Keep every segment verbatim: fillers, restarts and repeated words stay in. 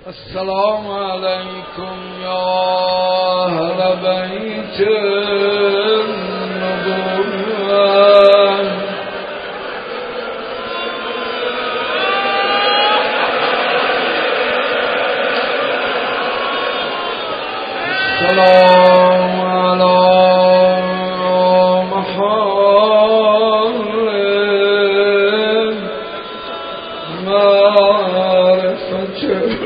السلام علیکم یا اهل بیت النبوة. السلام علی محمد معرفة.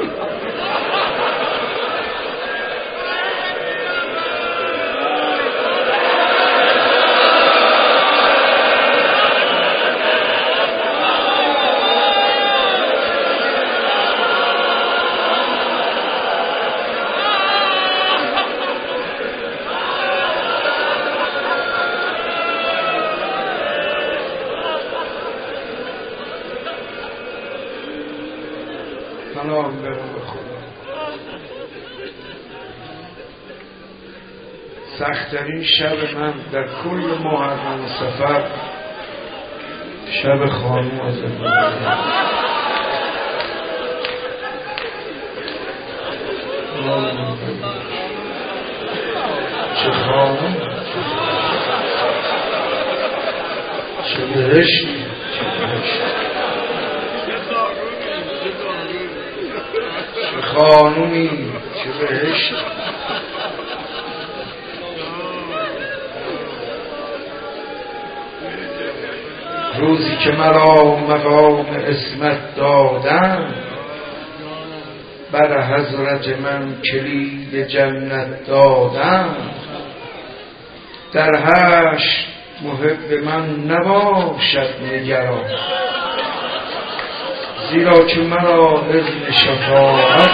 سلام به خدا. سخت‌ترین شب من در کل محرم سفر شب خانوم از زندگی. چه خانوم، چه بهشتی، چه بهشتی، چه خانومی، چه بهشتی. روزی که مرا مقام عصمت دادن، بر حضرت من کلید جنت دادن. در حشر محب من نباشد نگران، زیرا که مرا اذن شفاعت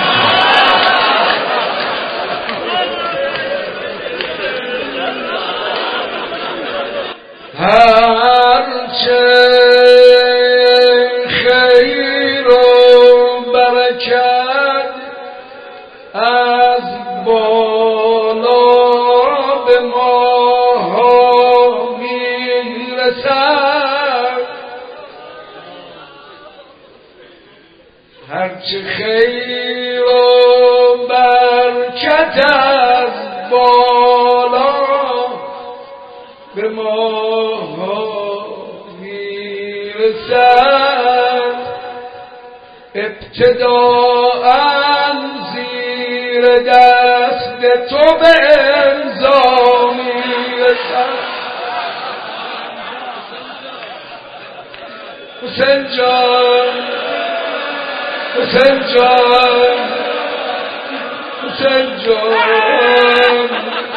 هرچه خیر و برکت از بالا به ما میرسد، هرچه خیر و برکت از بالا به ما میرسد، ابتداءً زیر دست تو به امضا میرسد. حسین جان، حسین جان، حسین جان،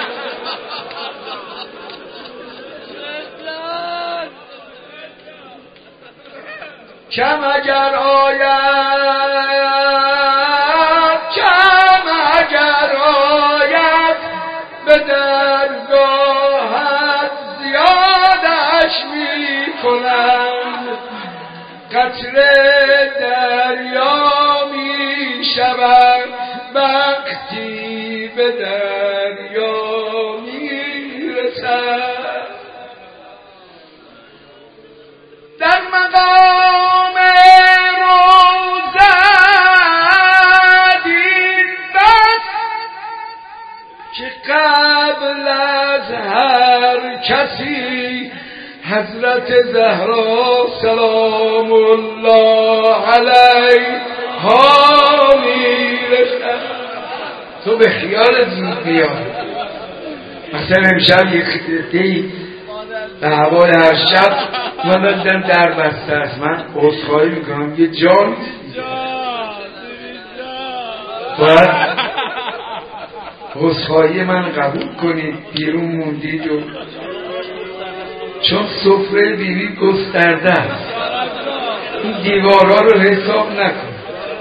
کم اگر آید، کم اگر آید به درگاهت زیادش می کنند، قطره دریا می شود وقتی به دریا می رسد. در مقام روزت این بس که قبل از هر کسی حضرت زهرا سلام الله علیها میرسد. تو به خیال زود بیاد. مثلا امشب یک خطی به حوال هر شب من دادم در بسته است، من عذرخواهی میکنم یه جا نیست، باید عذرخواهی من قبول کنید. بیرون موندید و چون سفره بیوی گسترده است، این دیوارا رو حساب نکن.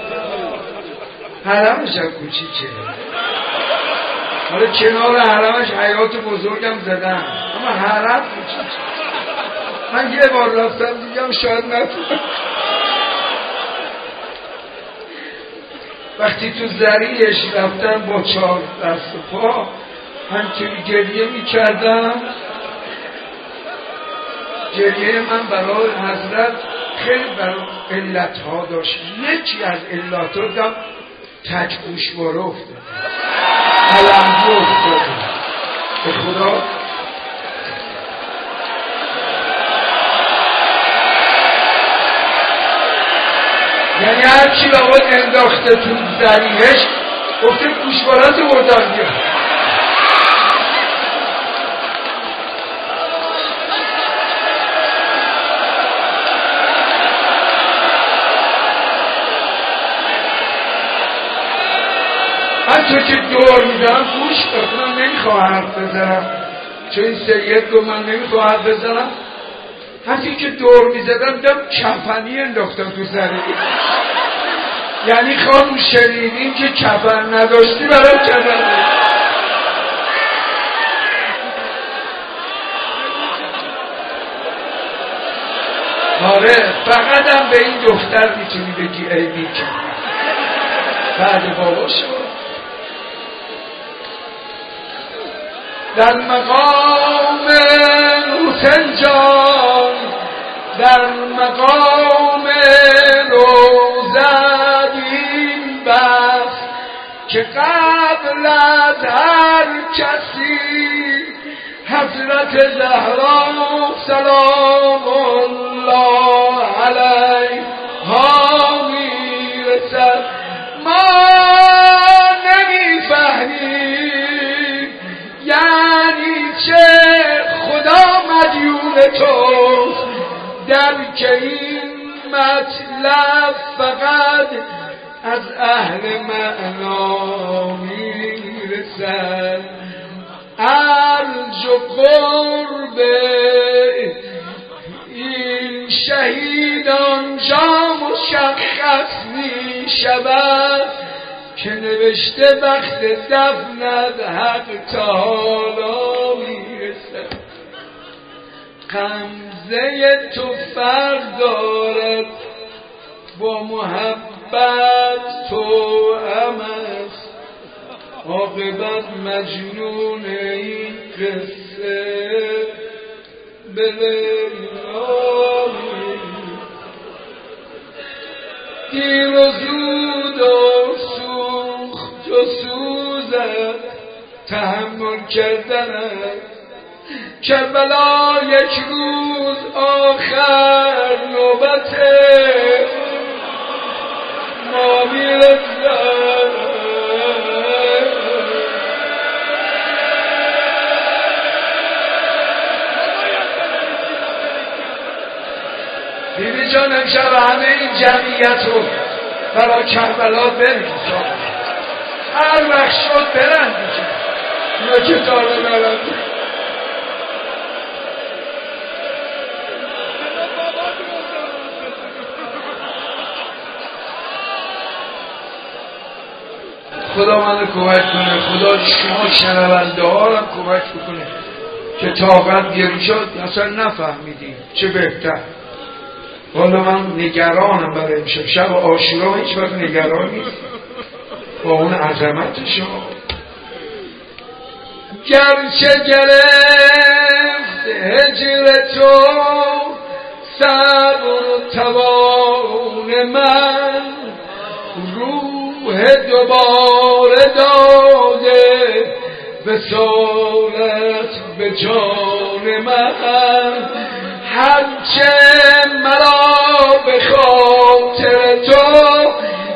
حرمش هم کوچیکه، حالا کنار حرمش حیات بزرگم زدن، اما حرم کوچیکه. من یه بار رفتم دیگم شاید نتونم. وقتی تو زریعش رفتم با چهار دست و پا همچنین گریه میکردم. گریه من برای حضرت خیلی برای علت ها داشت. یکی از علت ها دم تک گوشواره افتاده، علمگی افتاده به خدا. یعنی هرچی لابد انداخته تو زریحش گفته گوشوارت بردن بیا. من که دور میدم گوش کن، من نمیخواه حرف بزنم چون این سید گفت من نمیخواه حرف بزنم. حتی که دور میزدم دم کفنی انداختم تو زریح، یعنی خانم شنیدین که کفن نداشتی برای کفن. آره فقط هم به این دختر میتونی بگی ای بی کفن بعد بابا شد. در مقام حسین جان، در مقام روزت این بس که قبل از هر کسی حضرت زهرا سلام الله علیها میرسد. ما نمیفهمیم یعنی چه خدا مدیون توست، در که این مطلب فقط از اهل معنا میرسد. ارج و قرب این شهید آنجا مشخص می شود که نوشته وقت دفنت حق تا حالا میرسد. غمزه تو فرق دارد با محبت تو هم است، عاقبت مجنون این قصه به لیلی. دیر و زود و سوخت و سوزت تحمل کردن است، کربلا یک روز آخر نوبته ما میرسد. بیبی جان امشب همه این جمعیت رو برای کربلا بریم، هر وقت شد برن دیگه، اونا که داره برن. خدا منو کمک کنه، خدا شما شنونده ها رو کمک بکنه که طاقت گیری شد اصلا نفهمیدیم چه بهتر. والا من نگرانم برای امشب، شب عاشورا هیچ وقت نگران نیست با اون عظمت شما. گرچه گرفت هجر تو صبر و توان من، روح دوباره داده وصالت به جان من. هرچه مرا به خاطر تو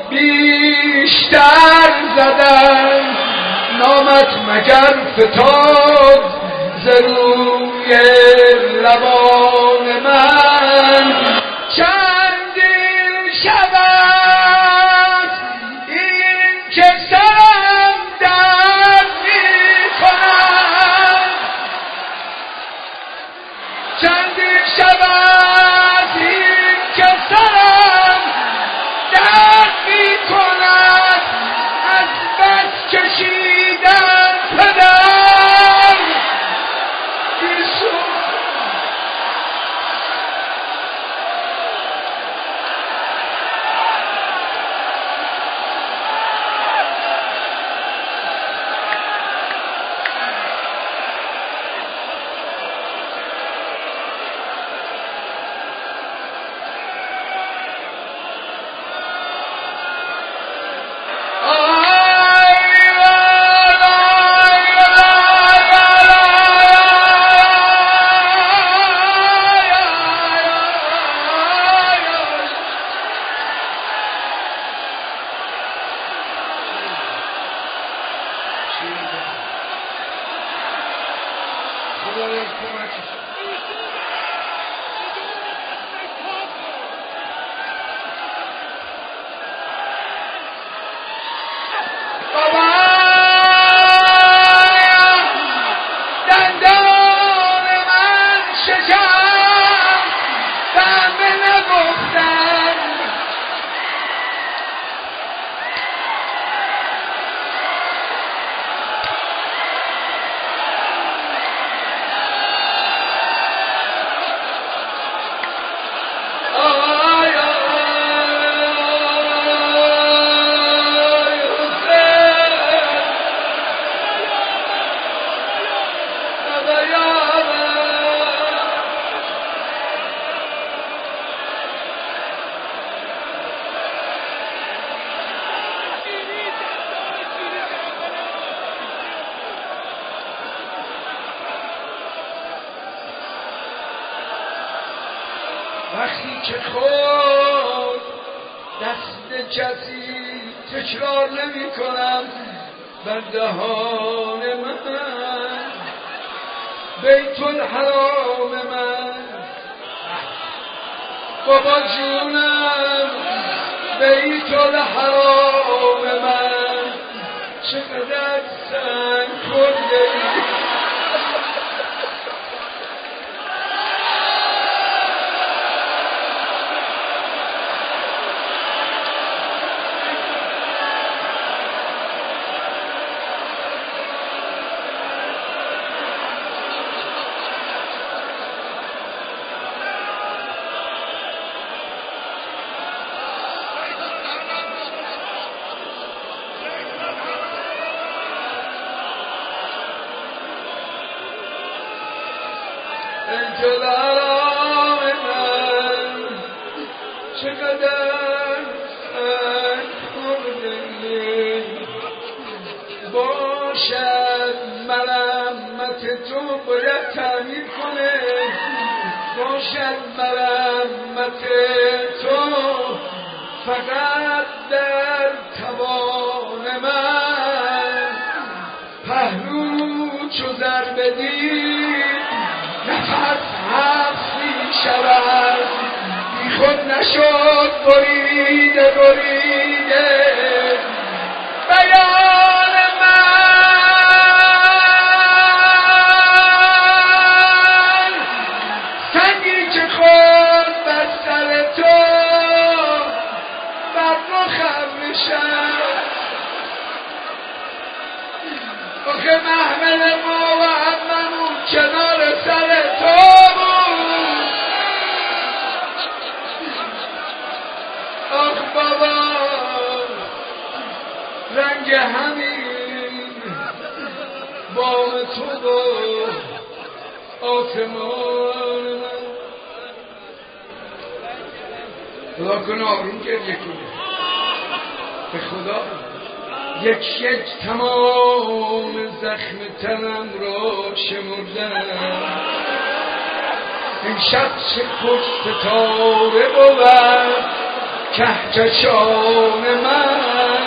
بیشتر زدن، نامت مگر فتاد ز روی لبان من. چندین شب است این که سرم درد می‌کند، چندین شب است این که سرم درد می‌کند، از بس کشیدن پدر بیشون که خود دست کسی تکرار نمی کنم بر دهان من، بیت الحرام من بابا جونم، بیت الحرام من چقدر سنگ خورده بیت الحرام من چقدر سنگ خورده باشد مرمت تو باید تعمیر کنه، باشد مرمت تو فقط در توان من، پهلو چو ضربه دید نفس حبس می شود، بی خود نشد بریده بریده بیان من، سنگی که خورد بر سر تو بر رخم نشست، آخه محمل ما و هممون کنار سر تو بود، آخ بابا رنگ همین بام تو و آسمان من. خدا کنه آروم گریه کنه به خدا، یک یک تمام زخم تنم را شمردم، این شب چه خوش ستاره بود کهکشان من،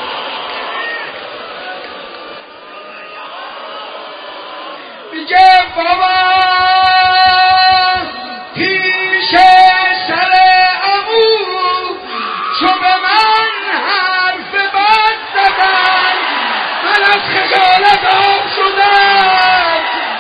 میگه بابا پیش سر عمو چو به من حرف بد زدن من از خجالت آب شدم،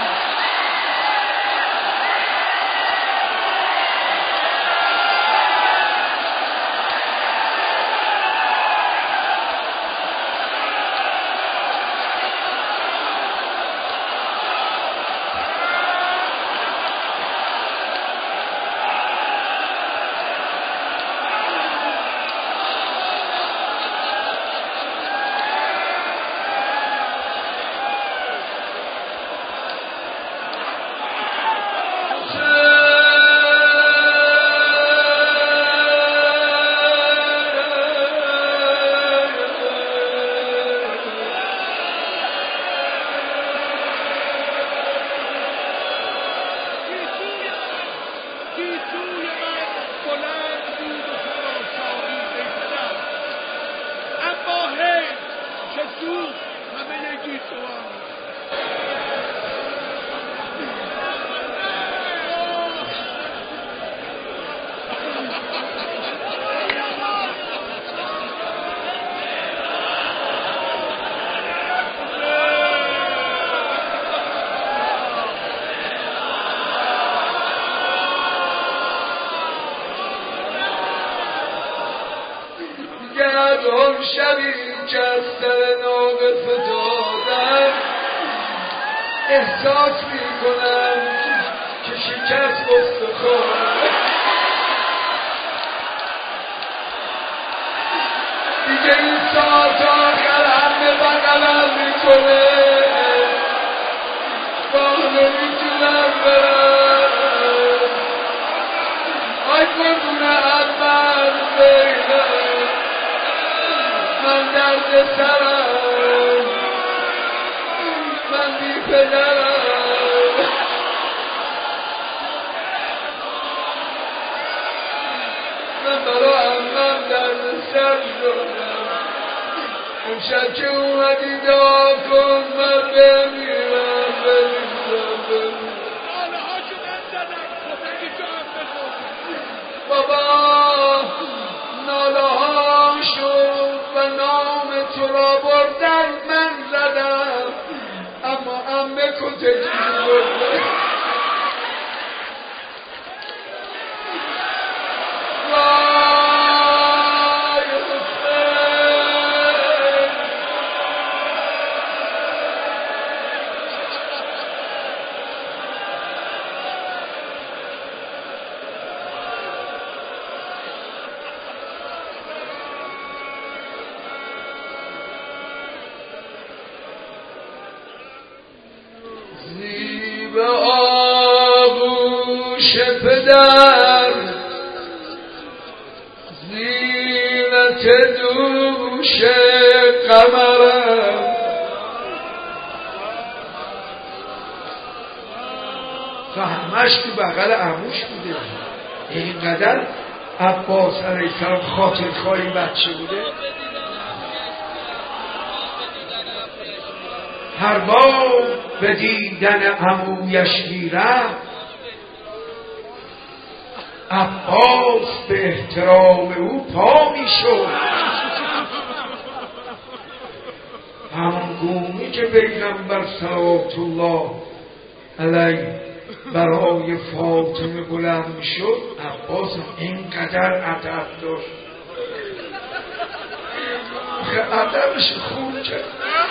گردان شبی که از سر ناقه فتادم احساس می کنم که شکست استخوان، دیگه این ساعت آخر همه بغلم می کنه، با نمیتونم برم، آی قربونه حتما بگم من درد سرم، من بی پدرم، من برا عمم درد سر شدم. امشب که اومدی دعا کن من بمیرم بمیرم بمیرم. بابا ناله ها شد و نام تو را بردن من زدم، اما عمه کتجی بردن. زیب آغوش پدر زینت دوش قمرم، و همش تو بغل عموش بوده. اینقدر عباس علیه السلام خاطر خواهی بچه بوده. هر بار به دیدن عمویش میرفت، عباس به احترام او پا میشد. همون گونه که پیغمبر صلوات الله علیه برای فاطمه بلند میشد، عباس اینقدر ادب داشت. ادبش خوب کرد.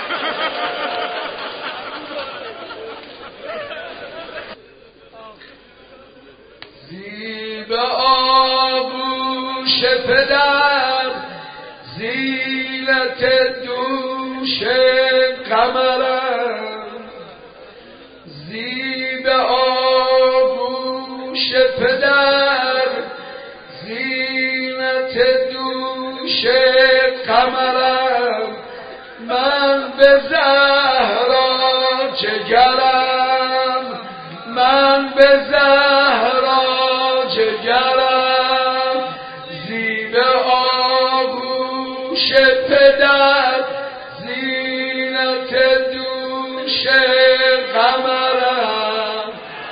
زیب آغوش پدر زینت دوش قمرم، زیب آغوش پدر زینت دوش قمرم، من به زهرا جگرم، من به زهرا جگرم، زیب آغوش پدر زینت دوش قمرم،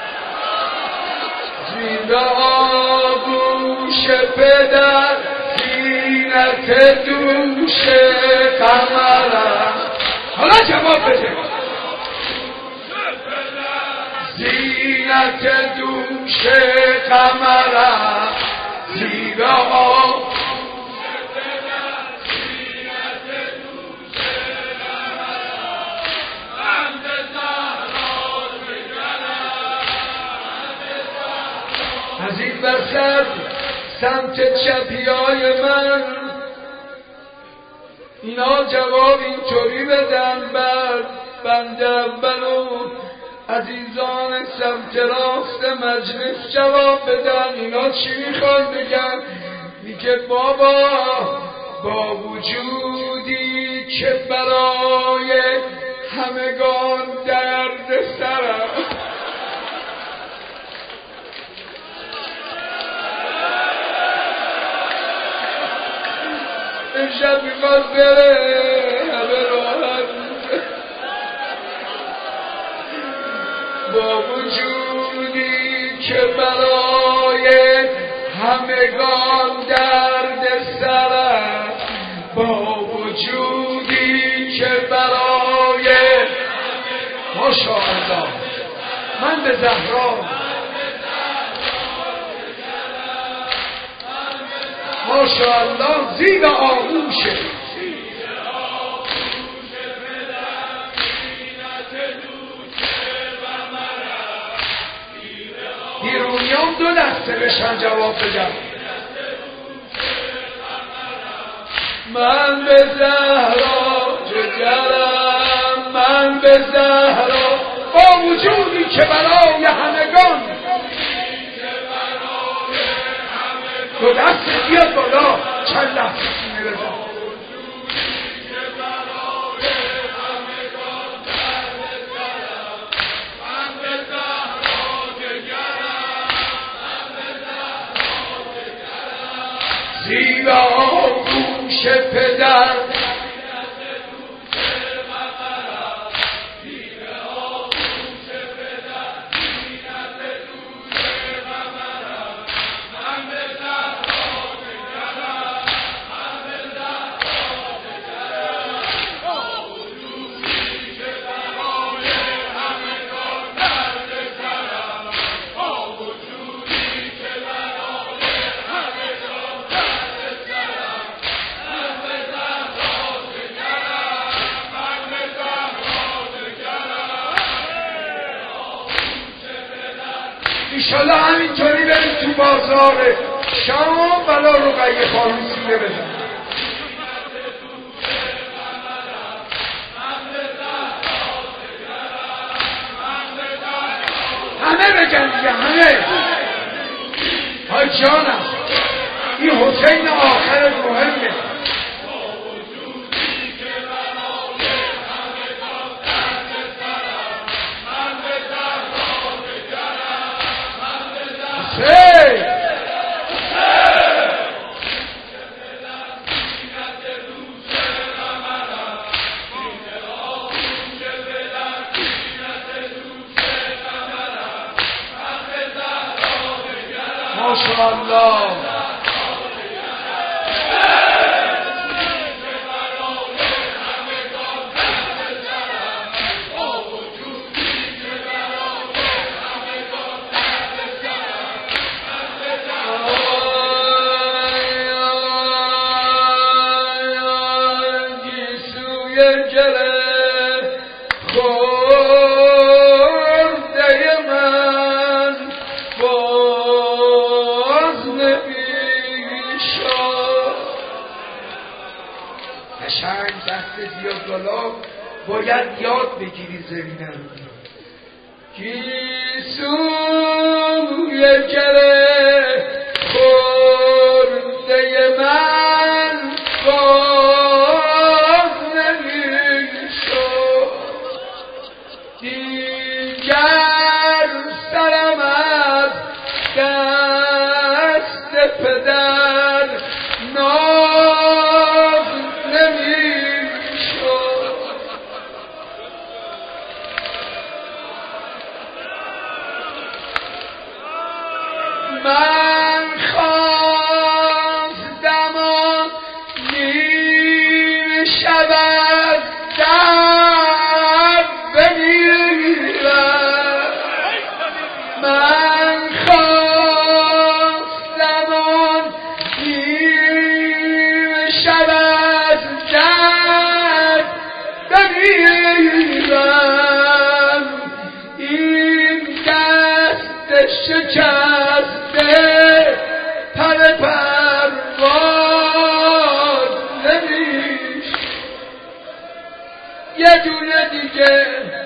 زیب آغوش پدر زینت دوش قمرم. حالا جواب بده. زینت دوش قمرم، زیب آغوش پدر زینت دوش قمرم، من به زهرا جگرم. از این وسط سمت چپیای من اینا جواب اینطوری بدن، بعد بنده اولو عزیزان سمت راست مجلس جواب بدن. اینا چی میخوان بگن؟ میگه بابا با وجودی که برای همگان درد سرم، امشب میخواد بره همه راحت، با وجودی که برای همگان درد سرم، با وجودی که برای ماشاءالله من به زهرا ماشاءالله زیب آغوشه بیرونیان دو دسته بشن جواب بدم. من به زهرا جگرم، من به زهرا با وجودی که برای همگان. دو دست بیاد بالا چند لحظه سینه بزن. زیر آغوش پدر ایشالا همینطوری بریم تو بازار شام بلا رقیه خانم سینه بزن. همه بگن دیگه همه. های جانم این حسین آخر مهمه. Hey! MashaAllah. باید یاد بگیری زمینم گیسوی گره خورده من باز نمیشد دیگر سرم از دست پدر ناز نمیشد. من خواستم آن نیم شب از در بمیرم. من خواستم آن نیم شب از در بمیرم. این دست شکسته پر پرواز نمیشه. یه دونه دیگه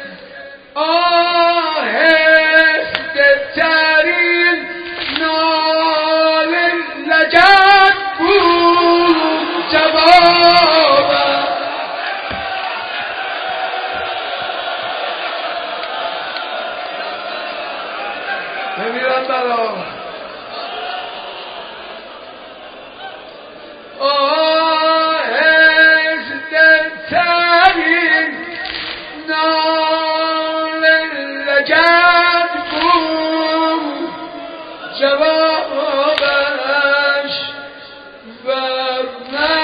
آهسته ترین نال لگد بود جوابم. بمیرم برام آهسته ترین نال لگد بود جوابش. ورنه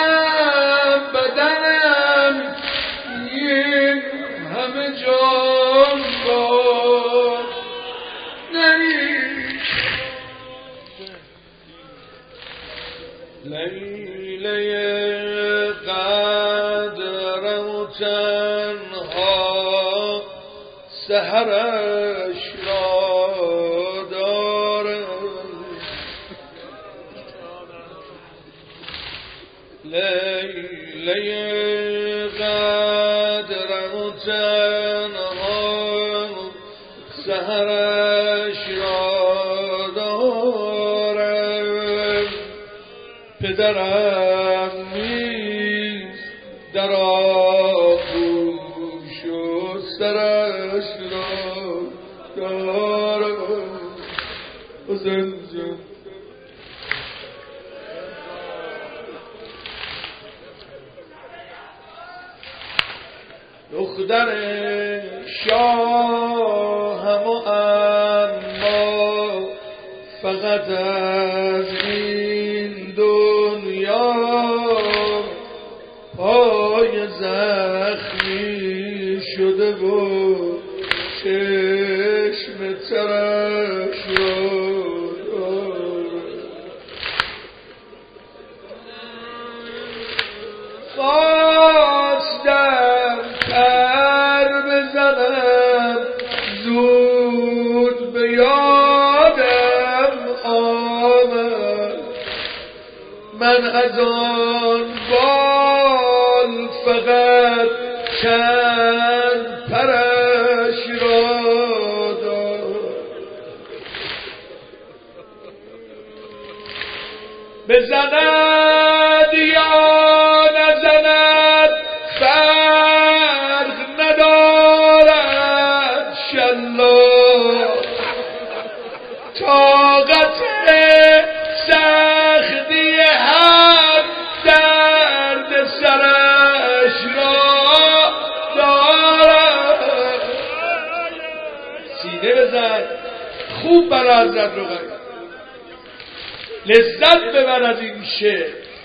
بدنم این همه جان بود لیله قدر و تنها سحرش را دارم. لیله قدر و تنها سحرش را دارم. پدرم نیست در آغوش و سرش را دارم. حسین جان دختر شاهم و اما فقط از این دنیا پای زخمی شده و چشم ترش شد. خواستم پر بزنم زود به یادم آمد من از آن بال فقط چند پرش را دارم. بزند یا نزند فرق ندارد شلا طاقت سختی هر درد سرش را دارد. سینه بزن خوب برای حضرت رقیه لذت ببر از این شعر.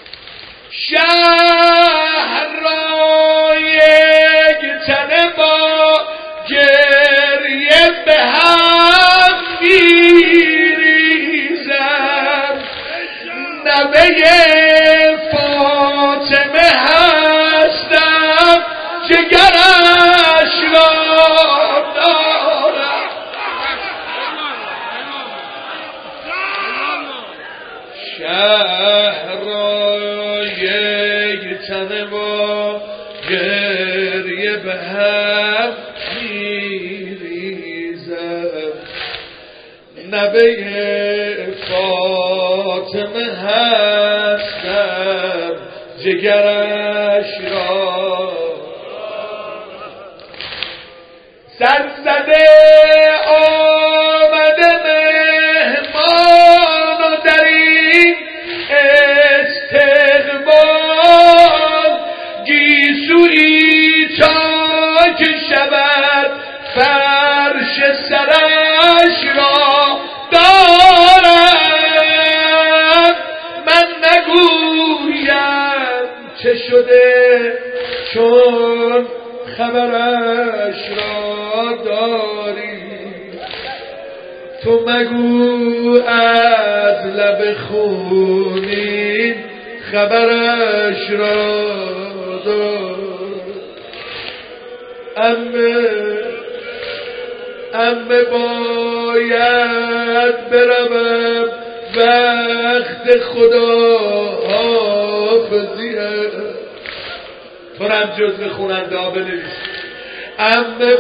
شهر را یک تنه با گریه به هم میریزم نوه فاطمه هستم جگرش را دارم. شهر را یک تنه با گریه به هم میریزم نوه فاطمه هستم جگرش را. سر زده آمده مهمان و در این استقبال گیسویی تا که شود فرش سرش را دارم. من نگویم چه شده چون خبرش را داری تو مگو از لب خونین خبرش را دار. امه امه باید بروم وقت خدا حافظیه تو رم جزو خوننده ها بنویس. امه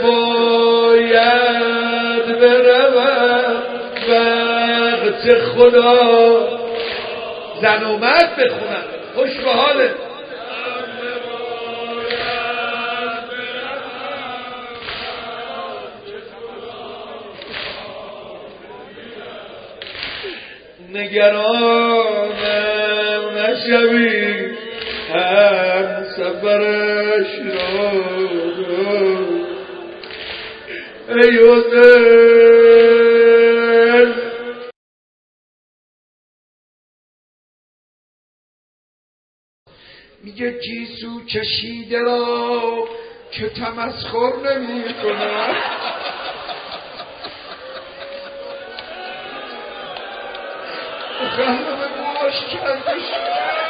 باید بروم وقت خدا زن و مرد بخونن خوش به حاله. نگرانم نشوی هم سفرش را ای حسین. میگه گیسو کشیده را که تمسخر نمی کنم. خانم باش کردش